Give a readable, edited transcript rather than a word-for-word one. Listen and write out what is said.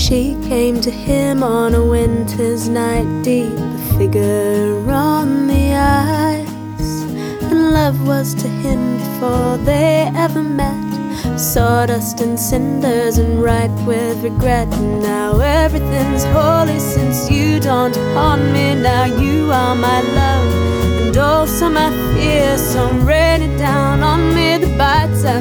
She came to him on a winter's night, deep, a figure on the ice. And love was to him before they ever met, sawdust and cinders and ripe with regret. And now everything's holy since you dawned upon me. Now you are my love and also my fear. So rain it down on me, the bites and